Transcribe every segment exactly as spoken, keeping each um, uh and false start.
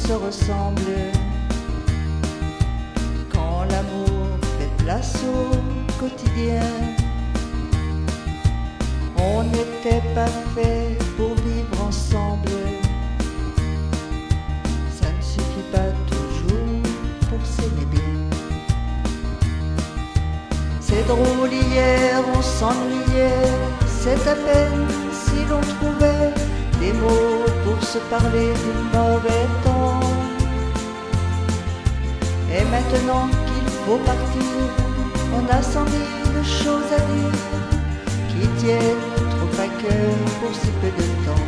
se ressemblent. Quand l'amour fait place au quotidien, on n'était pas fait pour vivre ensemble. Ça ne suffit pas toujours pour s'aimer bien. C'est drôle, hier on s'ennuyait, c'est à peine si l'on trouvait des mots pour se parler du mauvais temps. Et maintenant qu'il faut partir, on a cent mille choses à dire qui tiennent trop à cœur pour si peu de temps.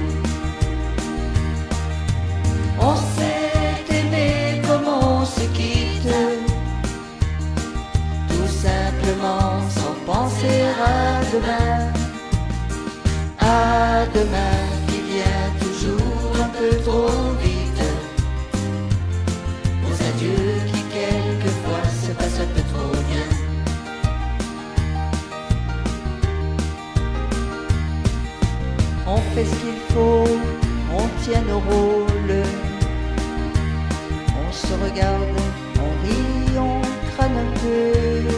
On s'est aimé comme on se quitte, tout simplement sans penser à demain, à demain qui vient toujours un peu trop vite, aux adieux qui quelquefois se passent un peu trop bien. On fait ce qu'il faut, on tient nos rôles, on se regarde, on rit, on crâne un peu.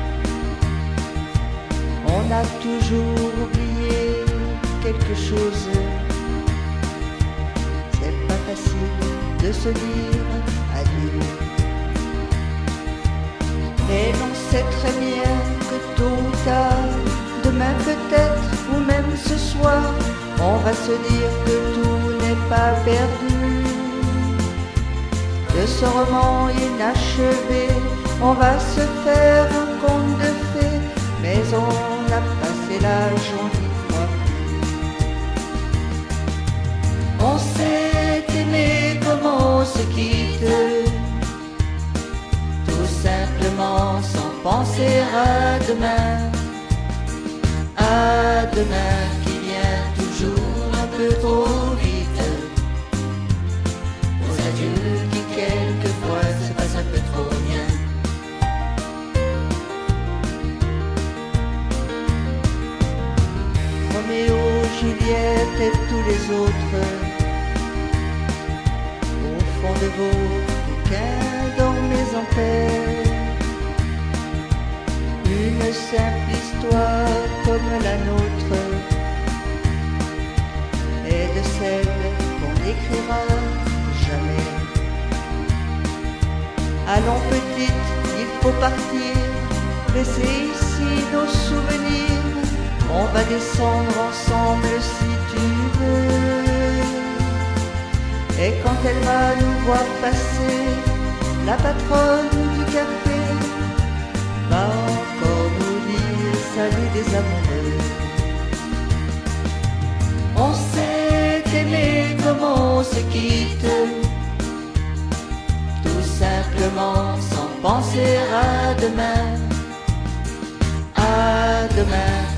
On a toujours oublié quelque chose. C'est pas facile de se dire adieu. Mais l'on sait très bien que tôt ou tard, demain peut-être ou même ce soir, on va se dire que tout n'est pas perdu. De ce roman inachevé, on va se faire un conte de fées, mais on a passé l'âge, on n'y croit plus. On s'est aimé comme on se quitte, tout simplement sans penser à demain, à demain qui vient toujours un peu trop vite, aux adieux qui quelquefois se passent un peu trop bien. Roméo, Juliette et tous les autres, au fond de vos bouquins, dormez en paix. Une simple histoire comme la nôtre est de celle qu'on n'écrira jamais. Allons petite, il faut partir, laisser ici nos souvenirs. On va descendre ensemble si tu veux. Et quand elle va nous voir passer, la patronne du café va encore nous dire salut des amoureux. On s'est aimé comme on se quitte, tout simplement sans penser à demain, à demain